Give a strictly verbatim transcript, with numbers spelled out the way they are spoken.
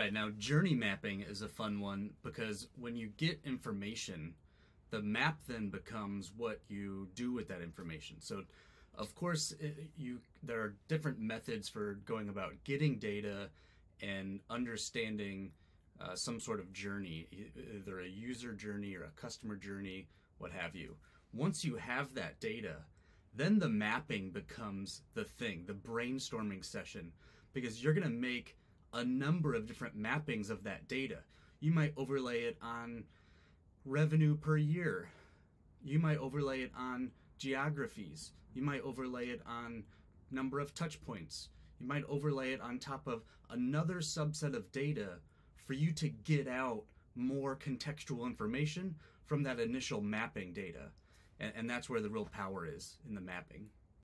Right. Now, journey mapping is a fun one because when you get information, the map then becomes what you do with that information. So, of course, it, you there are different methods for going about getting data and understanding uh, some sort of journey, e- either a user journey or a customer journey, what have you. Once you have that data, then the mapping becomes the thing, the brainstorming session, because you're going to make a number of different mappings of that data. You might overlay it on revenue per year. You might overlay it on geographies. You might overlay it on number of touch points. You might overlay it on top of another subset of data for you to get out more contextual information from that initial mapping data. And, and that's where the real power is in the mapping.